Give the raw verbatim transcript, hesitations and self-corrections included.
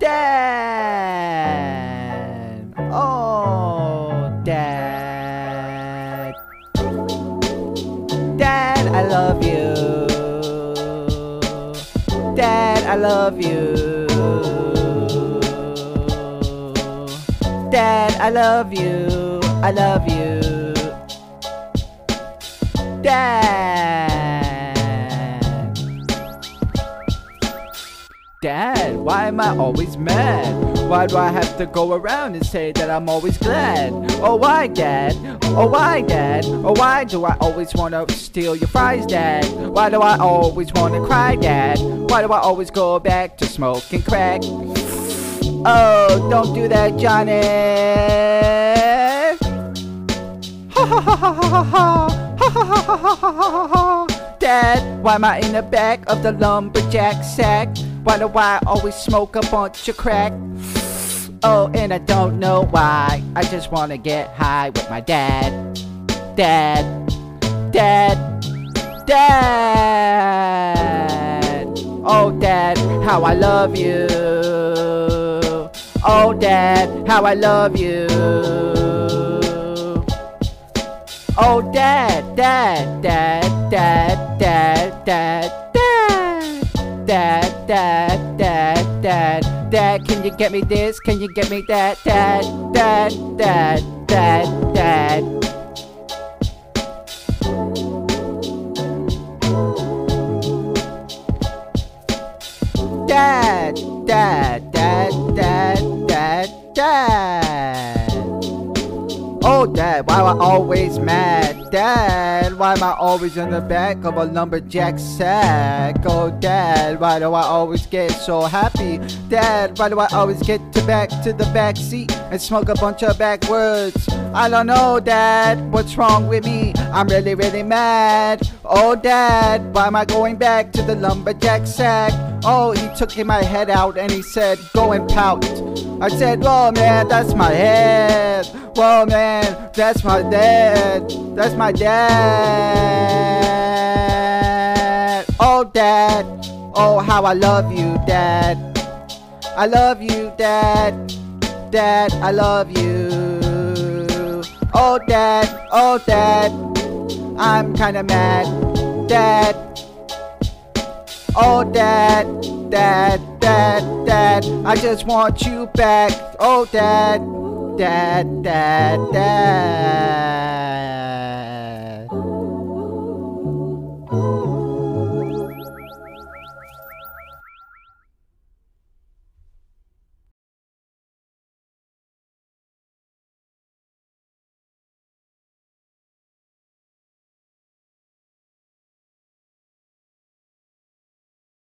Dad! Oh, Dad. Dad, I love you. Dad, I love you. Dad, I love you. I love you. Dad. Dad, why am I always mad? Why do I have to go around and say that I'm always glad? Oh why, Dad? Oh why, Dad? Oh why do I always wanna steal your fries, Dad? Why do I always wanna cry, Dad? Why do I always go back to smoking crack? Oh, don't do that, Johnny. Ha ha ha ha ha ha. Ha ha ha ha ha ha ha. Dad, why am I in the back of the lumberjack sack? Why do I always smoke a bunch of crack? Oh, and I don't know why. I just wanna get high with my dad. Dad. Dad. Dad. Oh, Dad, how I love you. Oh, Dad, how I love you. Oh, Dad, Dad, Dad, Dad, Dad, Dad, Dad, Dad, Dad, Dad, Dad, Dad, can you get me this? Can you get me that? Dad, Dad, Dad, Dad, Dad. Dad, Dad, Dad, Dad, Dad, Dad. Oh, Dad, why am I always mad? Dad, why am I always in the back of a lumberjack sack? Oh, Dad, why do I always get so happy? Dad, why do I always get to back to the back seat and smoke a bunch of backwards? I don't know, Dad, what's wrong with me? I'm really, really mad. Oh, Dad, why am I going back to the lumberjack sack? Oh, he took my head out and he said, go and pout. I said, whoa, man, that's my head. Whoa, man, that's my dad. That's my dad. Oh, Dad. Oh, how I love you, Dad. I love you, Dad. Dad, I love you. Oh, Dad. Oh, Dad. I'm kinda mad. Dad. Oh, Dad. Dad, Dad, Dad, I just want you back. Oh, Dad, Dad, Dad, Dad.